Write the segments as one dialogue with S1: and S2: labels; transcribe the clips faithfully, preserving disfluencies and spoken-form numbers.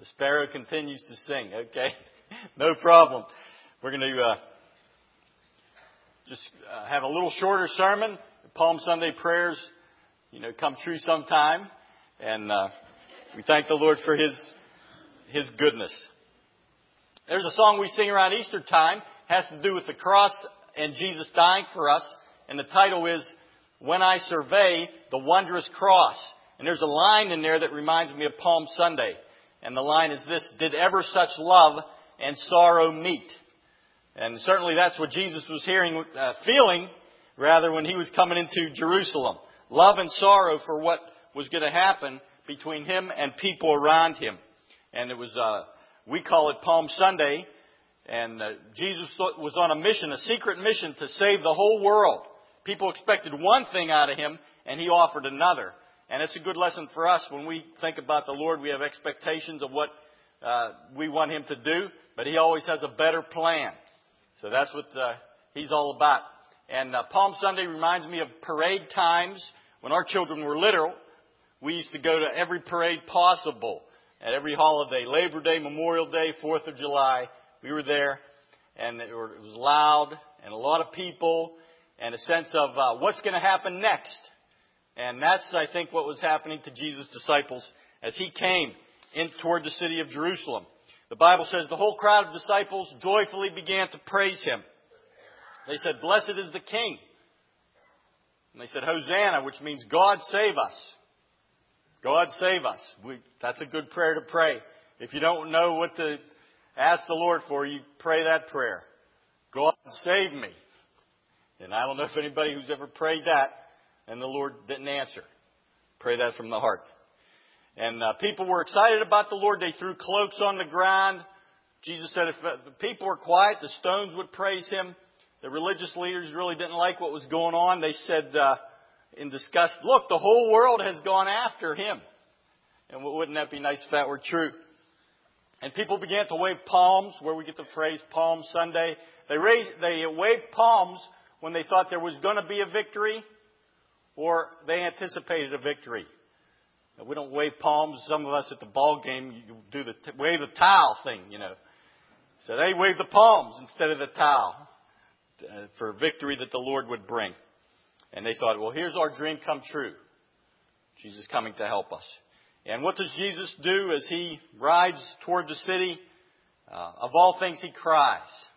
S1: The sparrow continues to sing. Okay, no problem. We're going to uh, just uh, have a little shorter sermon. Palm Sunday prayers, you know, come true sometime. And uh, we thank the Lord for His His goodness. There's a song we sing around Easter time. It has to do with the cross and Jesus dying for us. And the title is, When I Survey the Wondrous Cross. And there's a line in there that reminds me of Palm Sunday. And the line is this: did ever such love and sorrow meet? And certainly that's what Jesus was hearing, uh, feeling, rather, when He was coming into Jerusalem. Love and sorrow for what was going to happen between Him and people around Him. And it was, uh, we call it Palm Sunday. And uh, Jesus was on a mission, a secret mission to save the whole world. People expected one thing out of Him, and He offered another. And it's a good lesson for us when we think about the Lord. We have expectations of what uh, we want Him to do, but He always has a better plan. So that's what uh, He's all about. And uh, Palm Sunday reminds me of parade times. When our children were little, we used to go to every parade possible. At every holiday, Labor Day, Memorial Day, fourth of July, we were there. And it was loud and a lot of people and a sense of uh, what's going to happen next. And that's, I think, what was happening to Jesus' disciples as He came in toward the city of Jerusalem. The Bible says the whole crowd of disciples joyfully began to praise Him. They said, "Blessed is the King." And they said, "Hosanna," which means God save us. God save us. We, that's a good prayer to pray. If you don't know what to ask the Lord for, you pray that prayer. God save me. And I don't know if anybody who's ever prayed that and the Lord didn't answer. Pray that from the heart. And uh, people were excited about the Lord. They threw cloaks on the ground. Jesus said if the people were quiet, the stones would praise Him. The religious leaders really didn't like what was going on. They said uh, in disgust, "Look, the whole world has gone after Him." And wouldn't that be nice if that were true? And people began to wave palms, where we get the phrase Palm Sunday. They, raised, they waved palms when they thought there was going to be a victory, or they anticipated a victory. Now, we don't wave palms. Some of us at the ball game, you do the t- wave the towel thing, you know. So they waved the palms instead of the towel uh, for victory that the Lord would bring. And they thought, well, here's our dream come true. Jesus coming to help us. And what does Jesus do as He rides toward the city? Uh, of all things, He cries.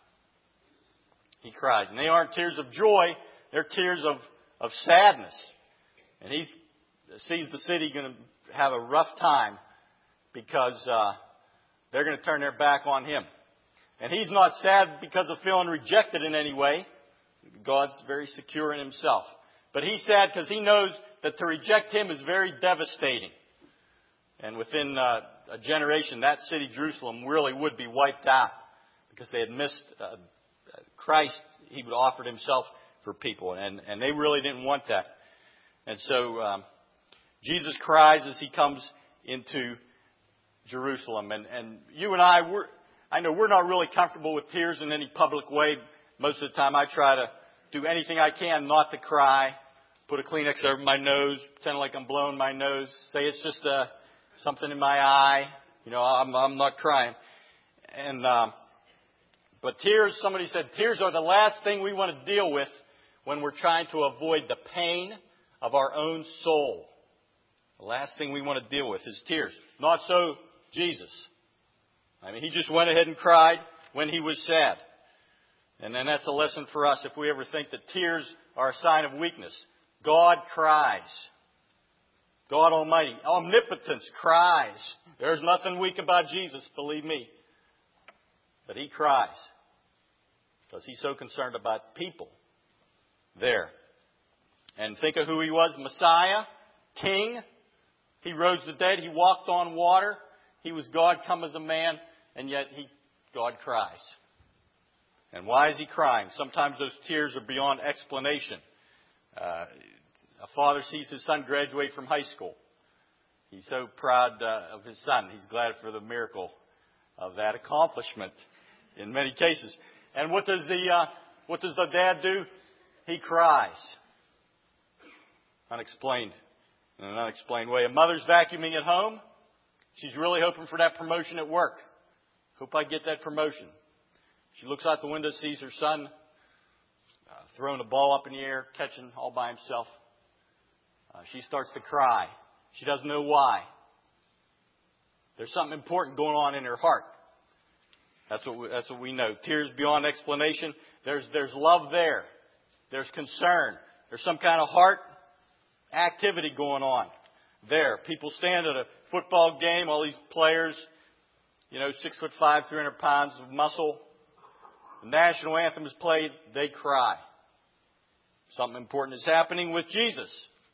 S1: He cries. And they aren't tears of joy. They're tears of of sadness. And He sees the city going to have a rough time because uh, they're going to turn their back on Him. And He's not sad because of feeling rejected in any way. God's very secure in Himself. But He's sad because He knows that to reject Him is very devastating. And within uh, a generation, that city, Jerusalem, really would be wiped out because they had missed uh, Christ. He would offer Himself for people, and, and they really didn't want that. And so um, Jesus cries as He comes into Jerusalem. And, and you and I, we're, I know we're not really comfortable with tears in any public way. Most of the time I try to do anything I can not to cry. Put a Kleenex over my nose, pretend like I'm blowing my nose, say it's just uh, something in my eye. You know, I'm, I'm not crying. And um, But tears, somebody said, tears are the last thing we want to deal with when we're trying to avoid the pain of our own soul. The last thing we want to deal with is tears. Not so Jesus. I mean, He just went ahead and cried when He was sad. And then that's a lesson for us if we ever think that tears are a sign of weakness. God cries. God Almighty, omnipotence, cries. There's nothing weak about Jesus, believe me. But He cries. Because He's so concerned about people there. And think of who He was: Messiah, King. He rose the dead. He walked on water. He was God come as a man. And yet he, God cries. And why is He crying? Sometimes those tears are beyond explanation. Uh, a father sees his son graduate from high school. He's so proud uh, of his son. He's glad for the miracle of that accomplishment in many cases. And what does the uh, what does the dad do? He cries. Unexplained. In an unexplained way. A mother's vacuuming at home. She's really hoping for that promotion at work. Hope I get that promotion. She looks out the window, sees her son uh, throwing a ball up in the air, catching all by himself. Uh, she starts to cry. She doesn't know why. There's something important going on in her heart. That's what we, that's what we know. Tears beyond explanation. There's there's love there. There's concern. There's some kind of heart activity going on there. People stand at a football game. All these players, you know, six foot five, three hundred pounds of muscle. The national anthem is played. They cry. Something important is happening with Jesus.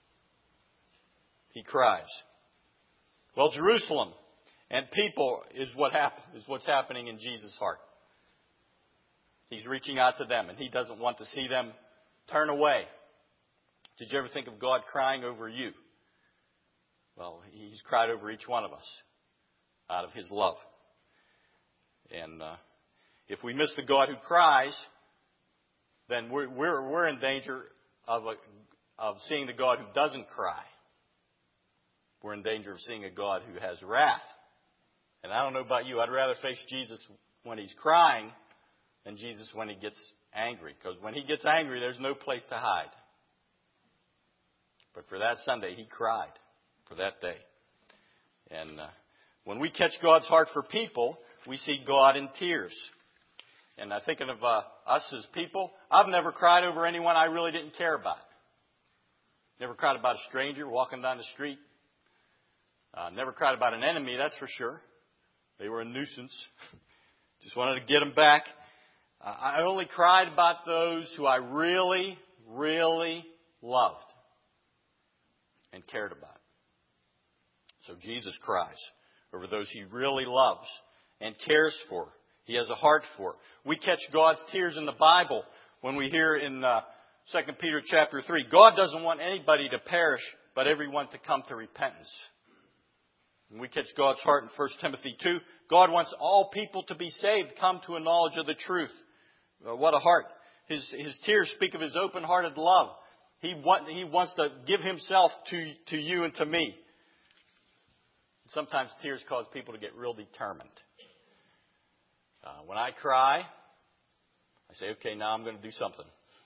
S1: He cries. Well, Jerusalem and people is what happen, is what's happening in Jesus' heart. He's reaching out to them, and He doesn't want to see them turn away. Did you ever think of God crying over you? Well, He's cried over each one of us out of His love. And uh, if we miss the God who cries, then we're we're, we're in danger of a, of seeing the God who doesn't cry. We're in danger of seeing a God who has wrath. And I don't know about you, I'd rather face Jesus when He's crying than Jesus when He gets angry. Because when He gets angry, there's no place to hide. But for that Sunday, He cried for that day. And uh, when we catch God's heart for people, we see God in tears. And I'm thinking of uh, us as people. I've never cried over anyone I really didn't care about. Never cried about a stranger walking down the street. Uh, never cried about an enemy, that's for sure. They were a nuisance. Just wanted to get them back. Uh, I only cried about those who I really, really loved and cared about. So Jesus cries over those He really loves and cares for. He has a heart for. We catch God's tears in the Bible when we hear in uh, Second Peter chapter three, God doesn't want anybody to perish, but everyone to come to repentance. And we catch God's heart in First Timothy two. God wants all people to be saved, come to a knowledge of the truth. Uh, what a heart. His, his tears speak of His open-hearted love. He, want, he wants to give Himself to, to you and to me. Sometimes tears cause people to get real determined. Uh, when I cry, I say, okay, now I'm going to do something.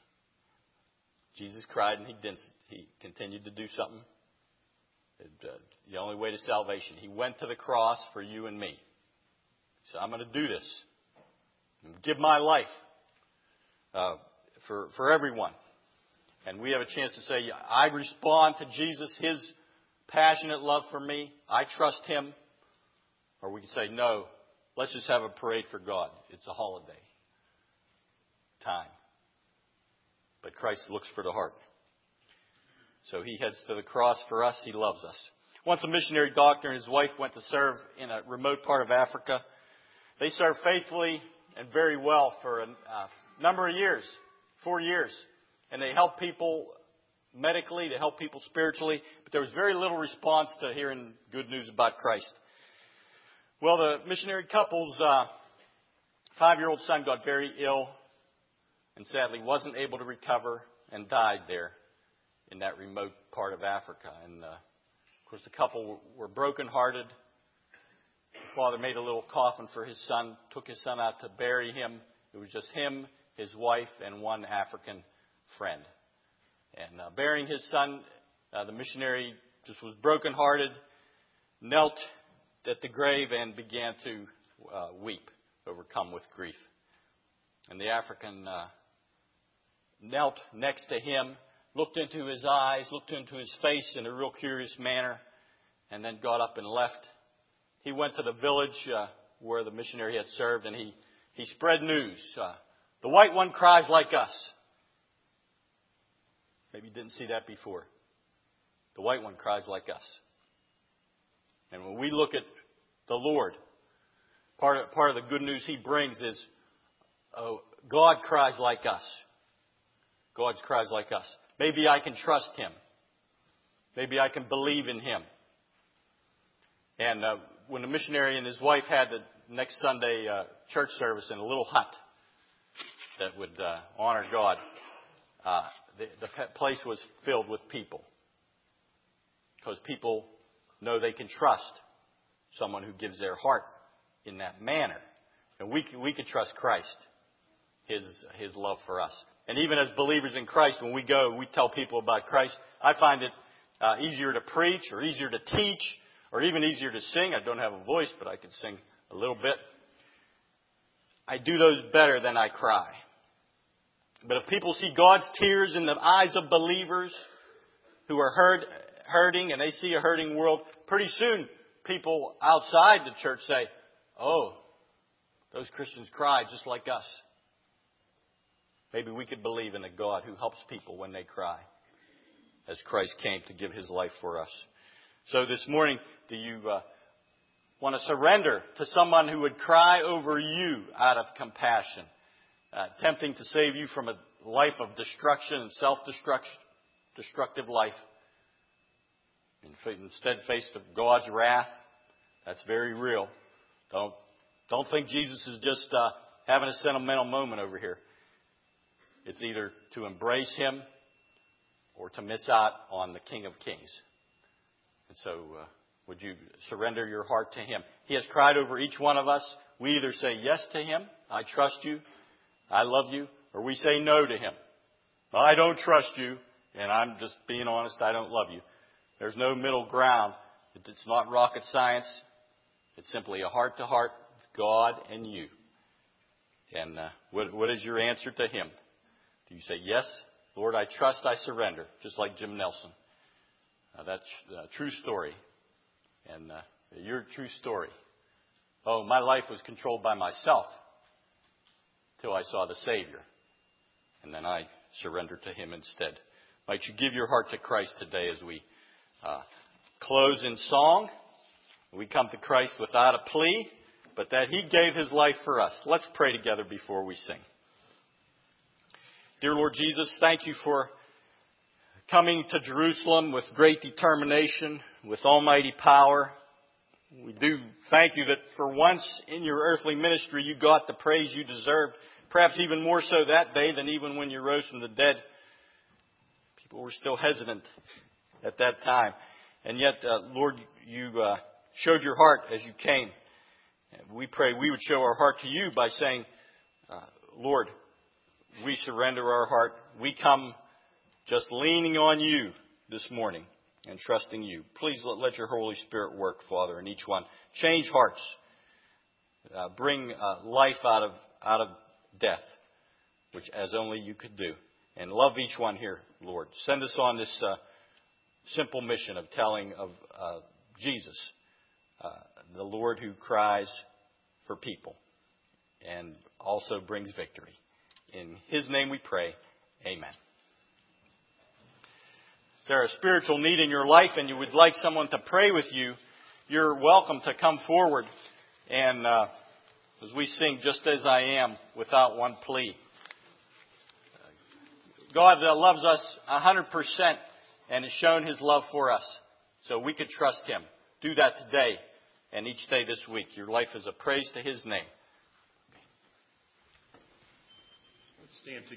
S1: Jesus cried and he, didn't, he continued to do something. It, uh, the only way to salvation. He went to the cross for you and me. So I'm going to do this. I'm going to give my life uh, for, for everyone. And we have a chance to say, I respond to Jesus, His passionate love for me. I trust Him. Or we can say, no, let's just have a parade for God. It's a holiday time. But Christ looks for the heart. So He heads to the cross for us. He loves us. Once a missionary doctor and his wife went to serve in a remote part of Africa. They served faithfully and very well for a uh, number of years, four years. And they helped people medically, they helped people spiritually. But there was very little response to hearing good news about Christ. Well, the missionary couple's uh, five-year-old son got very ill and sadly wasn't able to recover and died there in that remote part of Africa. And, uh, of course, the couple were brokenhearted. The father made a little coffin for his son, took his son out to bury him. It was just him, his wife, and one African friend. And uh, burying his son, uh, the missionary just was brokenhearted, knelt at the grave and began to uh, weep, overcome with grief. And the African uh, knelt next to him, looked into his eyes, looked into his face in a real curious manner, and then got up and left. He went to the village uh, where the missionary had served, and he, he spread news. Uh, the white one cries like us. Maybe you didn't see that before. The white one cries like us. And when we look at the Lord, part of, part of the good news He brings is, oh, God cries like us. God cries like us. Maybe I can trust Him. Maybe I can believe in Him. And uh, when the missionary and his wife had the next Sunday uh, church service in a little hut that would uh, honor God, uh, the, the place was filled with people. Because people know they can trust someone who gives their heart in that manner. And we can, we can trust Christ, His, His love for us. And even as believers in Christ, when we go, we tell people about Christ. I find it uh, easier to preach or easier to teach or even easier to sing. I don't have a voice, but I can sing a little bit. I do those better than I cry. But if people see God's tears in the eyes of believers who are hurt, hurting and they see a hurting world, pretty soon people outside the church say, oh, those Christians cry just like us. Maybe we could believe in a God who helps people when they cry, as Christ came to give His life for us. So this morning, do you uh, want to surrender to someone who would cry over you out of compassion, uh, attempting to save you from a life of destruction and self-destructive life? Instead, faced with God's wrath, that's very real. Don't don't think Jesus is just uh, having a sentimental moment over here. It's either to embrace Him or to miss out on the King of Kings. And so, uh, would you surrender your heart to Him? He has cried over each one of us. We either say yes to Him, I trust you, I love you, or we say no to Him. I don't trust you, and I'm just being honest, I don't love you. There's no middle ground. It's not rocket science. It's simply a heart-to-heart with God and you. And uh, what, what is your answer to Him? Do you say, yes, Lord, I trust, I surrender, just like Jim Nelson? Uh, that's a true story. And uh, your true story. Oh, my life was controlled by myself till I saw the Savior. And then I surrendered to Him instead. Might you give your heart to Christ today as we uh, close in song. We come to Christ without a plea, but that He gave His life for us. Let's pray together before we sing. Dear Lord Jesus, thank You for coming to Jerusalem with great determination, with almighty power. We do thank You that for once in Your earthly ministry You got the praise You deserved, perhaps even more so that day than even when You rose from the dead. People were still hesitant at that time. And yet, uh, Lord, You uh, showed Your heart as You came. We pray we would show our heart to You by saying, uh, Lord, we surrender our heart. We come just leaning on You this morning and trusting You. Please let, let Your Holy Spirit work, Father, in each one. Change hearts. Uh, bring uh, life out of out of death, which as only You could do. And love each one here, Lord. Send us on this uh, simple mission of telling of uh, Jesus, uh, the Lord who cries for people and also brings victory. In His name we pray. Amen. Is there a spiritual need in your life and you would like someone to pray with you, you're welcome to come forward. And uh, as we sing, Just As I Am, without one plea. God uh, loves us one hundred percent and has shown His love for us. So we could trust Him. Do that today and each day this week. Your life is a praise to His name. Let's stand together.